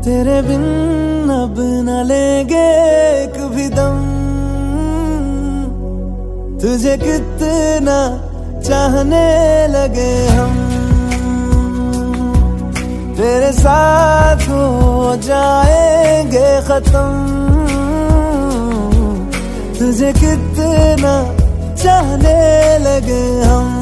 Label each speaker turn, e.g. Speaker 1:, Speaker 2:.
Speaker 1: तेरे बिन अब न लेंगे एक भी दम, तुझे कितना चाहने लगे हम। तेरे साथ हो जाएंगे खत्म, तुझे कितना चाहने लगे हम।